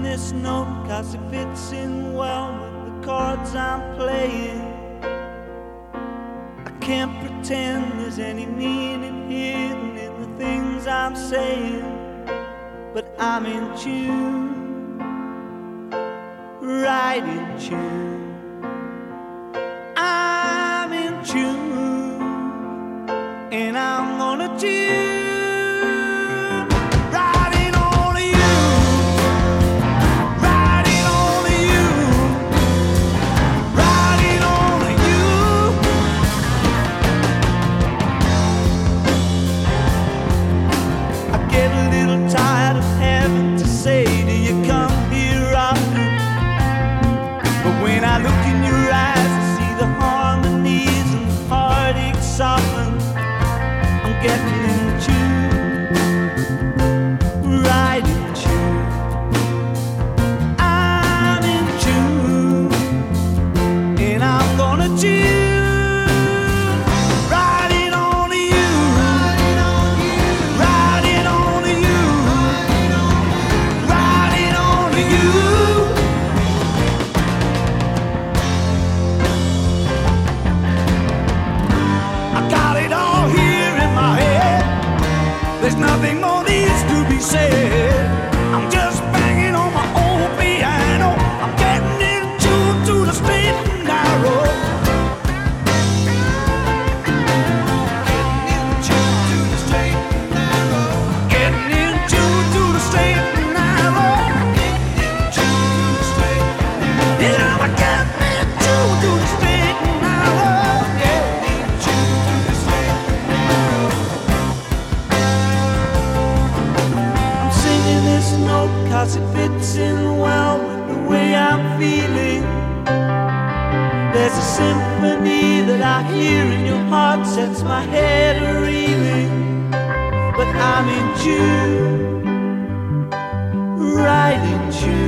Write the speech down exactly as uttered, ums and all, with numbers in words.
this note 'cause it fits in well with the chords I'm playing. I can't pretend there's any meaning hidden in the things I'm saying, but I'm in tune, right in tune. I'm in tune, and I'm gonna tune. Getting in tune, right in tune. I'm in tune, and I'm gonna tune. Riding on to you, riding on you, riding on to you, riding on to you. I got it all here in my head. There's nothing more needs to be said. I'm just banging on my old piano. I'm getting in tune to the straight and narrow. Getting in tune to the straight and narrow. Getting in tune to the straight and narrow. Getting in tune to the straight and narrow. Yeah, I'm getting in tune to the straight and narrow. Getting in tune to the straight and narrow. This note 'cause it fits in well with the way I'm feeling. There's a symphony that I hear in your heart, sets my head a-reeling. But I'm in tune, right in tune.